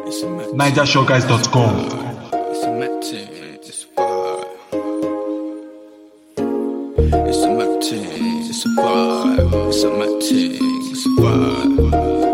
NigerShowGuys.com. It's a matching, it's a vibe. It's a matching, it's a vibe. It's a matching, it's a vibe.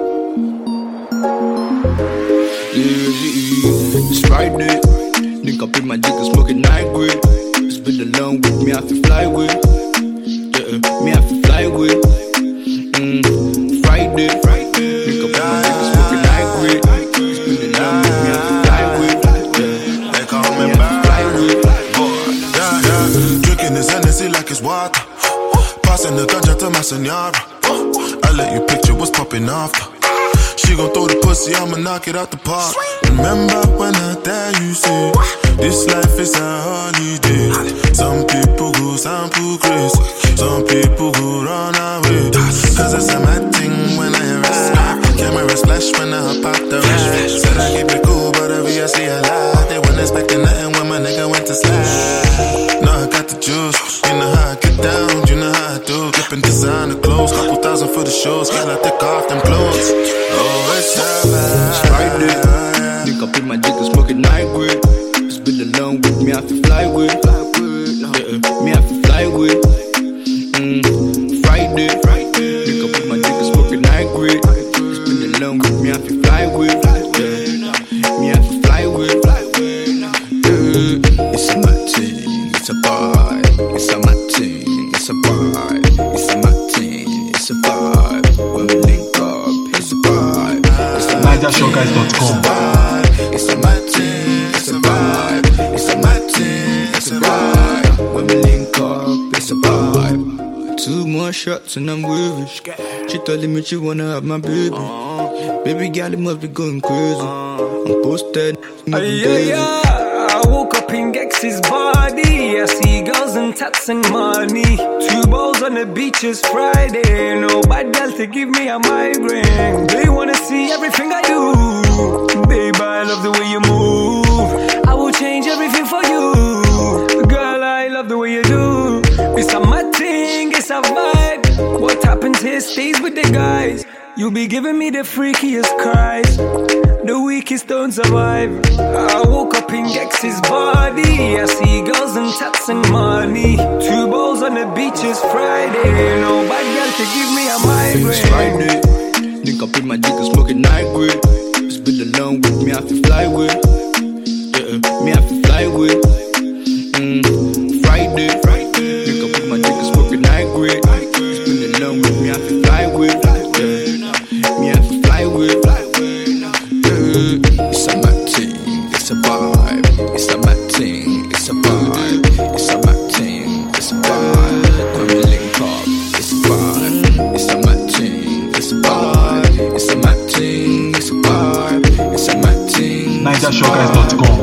Yeah, it's Friday. Link up in my dick and smoking night grade. It's been along with me, I feel fly with. Yeah, me, I feel fly with. Friday. Link up in my dick and smoking night grade. It's been along with me, I feel fly with. They call me bad boy. Drinking this Hennessy like it's water. Passing the ganja to my senora. I let you picture what's popping after. She gon' throw the pussy, I'ma knock it out the park. Remember when I tell you, say, this life is a holiday. Some people go sample crazy, some people go run away. Cause it's a mad thing when I hear a snap. Camera splash when I hop out the ride. Said I keep it cool, but obviously I lied. They weren't expecting nothing when my nigga went to slide. No, I got the juice, you know how I get down, you know how I do. Clipping designer clothes, couple thousand for the shows. Girl, I take off them clothes. Oh, it's Friday. Link up in my dick and smoking night grade. It's been along with me, I feel fly with. Yeah, me, I feel fly with. Friday. Link up in my dick and smoking night grade. It's been along with me, I feel fly with. Yeah, me, I feel fly with. It's a matching, it's a vibe. It's a matching, it's a vibe. It's a matching, it's a vibe. When we link up, it's a vibe. NigerShowGuys.com. It's a matching, it's a vibe. It's a matching, it's a vibe. When we link up, it's a vibe. 2 more shots and I'm with it. She telling me she wanna have my baby. Baby girl, it must be going crazy. I'm posted. I woke up in Gex's body. I see girls and tats and money. 2 balls on the beach is Friday. No bad girl to give me a migraine. They wanna see everything I do. Babe, I love the way you move. I will change everything for you. Girl, I love the way you do. It's a mad thing, it's a vibe. What happens here stays with the guys. You be giving me the freakiest cries. The weakest don't survive. I woke up in Gex's body. I see girls and tats and money. 2 balls on the beach is Friday. No bad girl to give me a migraine. It's Friday. Link up in my dick and smoking night grade. It's been along with me, I feel fly with. Yeah, me, I feel fly with. Friday. Link up in my dick and smoking night grade. It's been along with me, I feel fly with. Yeah, me, I feel fly with. It's a matching, it's a vibe. It's a matching, it's a vibe. It's a matching, it's a vibe. When we link up, it's a vibe. It's a matching, it's a vibe. It's a matching, it's a vibe. It's a matching. NigerShowGuys.com.